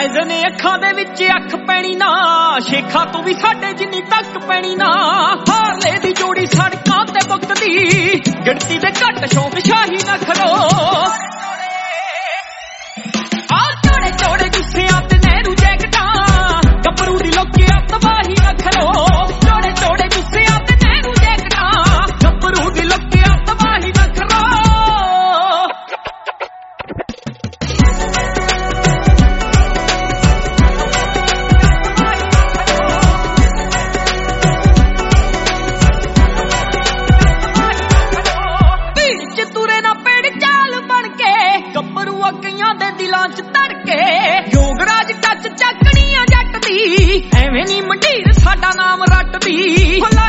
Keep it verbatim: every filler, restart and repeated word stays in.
Jazz ਨੇ ਅੱਖਾਂ ਦੇ ਵਿੱਚ ਅੱਖ ਪੈਣੀ ਨਾ, ਸ਼ੇਖਾਂ ਤੋਂ ਵੀ ਸਾਡੇ ਜਿੰਨੀ ਤੱਕ ਪੈਣੀ ਨਾ। ਹਾਰਲੇ ਦੀ ਜੋੜੀ ਸੜਕਾਂ ਤੇ ਬੁੱਕਦੀ, ਗਿਣਤੀ ਦੇ ਘੱਟ ਸ਼ੌਕ ਸ਼ਾਹੀ ਨਾ ਖਲੋ। ਆ ਚੋੜੇ ਚੋੜੇ ਜੁੱਸਿਆਂ ਤੇ ਨਹਿਰੂ ਜੈਕਟਾਂ, ਗੱਭਰੂ ਦੀ ਲੋਕਿਆ ਤਬਾਹੀ ਨਾ ਖਲੋ। ਚੋੜੇ ਚੋੜੇ ਜੁੱਸਿਆਂ ਤੇ ਨਹਿਰੂ ਜੈਕਟਾਂ, ਗੱਭਰੂ ਦੀ ਲੋਕਿਆ ਤਬਾਹੀ ਨਾ ਖਲੋ। ਕਈਆਂ ਦੇ ਦਿਲਾਂ ਚ ਧੜਕੇ ਯੋਗਰਾਜ ਟੱਚ ਚੱਕਣੀਆਂ ਜੱਟ ਦੀ, ਐਵੇਂ ਨੀ ਮੰਡੀਰ ਸਾਡਾ ਨਾਮ ਰੱਟਦੀ।